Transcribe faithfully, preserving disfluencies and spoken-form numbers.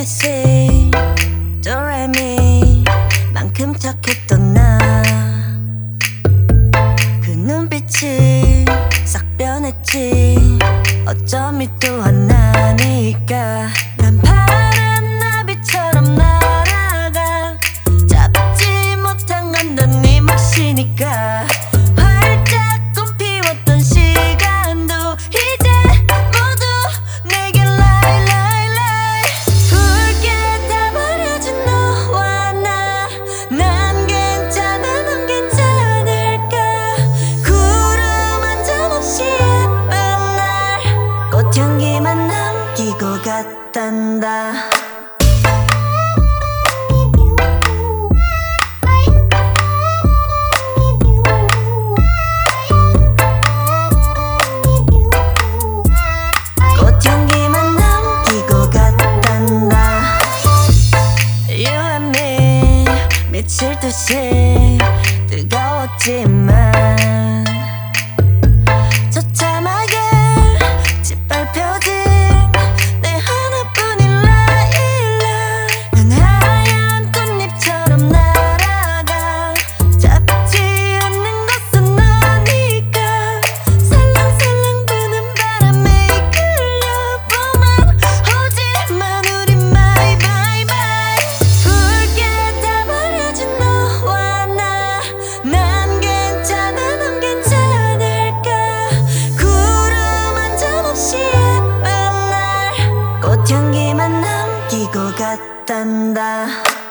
에이비씨 도레미 만큼 착했던 나 그 눈빛이 싹 변했지. 어쩜 이 또한 나니까 난 파란 나비처럼 날아가. 잡지 못한 건 넌 네 몫이니까. 활짝 꽃 피웠던 시간도 이제 모두 내게 lie lie lie. 붉게 다 버려진 너와 나. 난 괜찮아 넌 괜찮을까. 구름 한 점 없이 예쁜 날 꽃향기만 남기고 갔단다. 꽃향기만 남기고 갔단다. You and me 미칠 듯이 뜨거웠지만 처참하게 짓밟혀진 내 하나뿐인 라일락. 난 하얀 꽃잎처럼 날아가. 잡지 않는 것은 너니까. 살랑살랑 부는 바람에 이끌려보만 오지만 우리 my bye bye. 붉게 다 버려진 너와 나. 난 괜찮아 넌 괜찮을까. 구름 한 점 없이 예쁜 날 꽃향기만 남기고 갔단다.